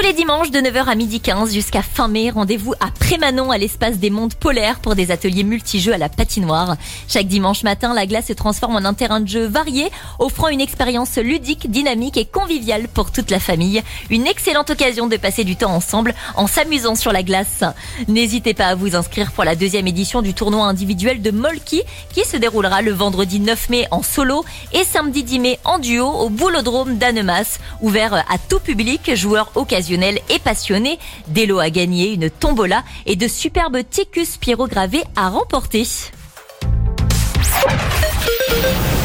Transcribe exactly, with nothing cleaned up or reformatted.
les dimanches de neuf heures à midi quinze jusqu'à fin mai, rendez-vous à Prémanon à l'espace des mondes polaires pour des ateliers multijeux à la patinoire. Chaque dimanche matin, la glace se transforme en un terrain de jeu varié, offrant une expérience ludique, dynamique et conviviale pour toute la famille. Une excellente occasion de passer du temps ensemble en s'amusant sur la glace. N'hésitez pas à vous inscrire pour la deuxième édition du tournoi individuel de Molki qui se déroulera le vendredi neuf mai en solo et samedi dix mai en duo au Boulodrome d'Annemasse, ouvert à tout public, joueurs occasionnels et passionnés, des lots à gagner, une tombola et de superbes ticus pyrogravés à remporter.